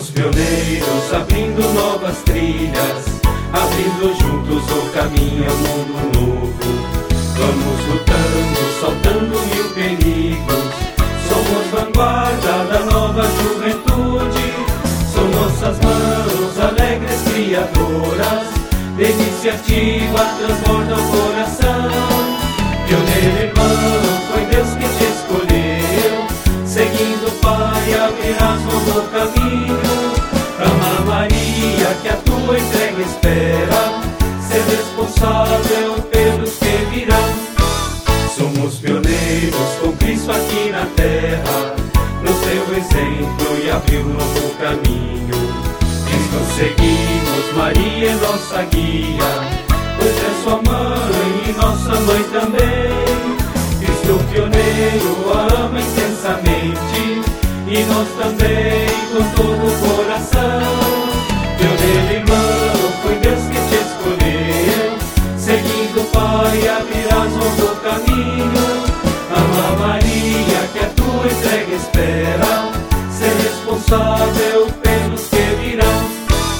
Somos pioneiros, abrindo novas trilhas, abrindo juntos o caminho ao mundo novo. Vamos lutando, saltando mil perigos. Somos vanguarda da nova juventude. São nossas mãos alegres criadoras, de iniciativa transborda o coração. Pioneiro irmão, foi Deus que te escolheu, seguindo o Pai abrirás novo caminho. Ama Maria, que a tua entrega espera, ser responsável pelos que virão. Somos pioneiros com Cristo aqui na terra, no teu exemplo e abriu um novo caminho. Cristo seguimos, Maria é nossa guia, pois é sua mãe e nossa mãe também. Cristo pioneiro a ama intensamente, e nós também com todo o coração. Pioneiro irmão, foi Deus que te escolheu, seguindo o Pai abrirás novo caminho. Ama Maria, que a tua entrega espera, ser responsável pelos que virão.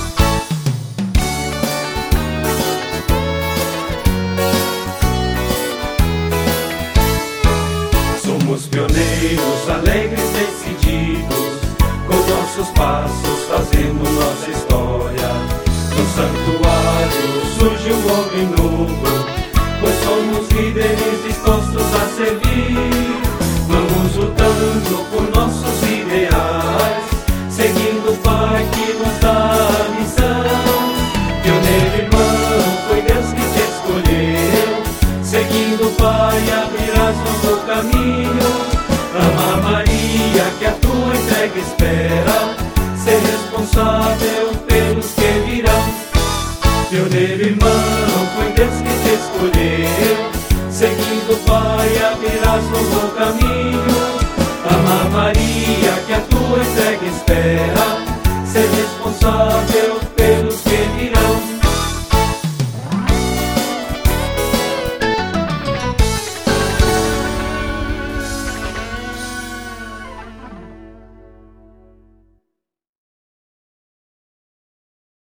Somos pioneiros, alegres, decididos, com nossos passos fazendo nossa história. No santuário surge um homem novo, pois somos líderes dispostos a servir. Vamos lutando por nossos ideais, seguindo o Pai que nos dá a missão. Pioneiro irmão, foi Deus que te escolheu, seguindo o Pai abrirás novo caminho. Ama Maria, que a tua entrega espera, ser responsável pelos que virão. Pioneiro irmão, foi Deus que te escolheu, seguindo o Pai abrirás novo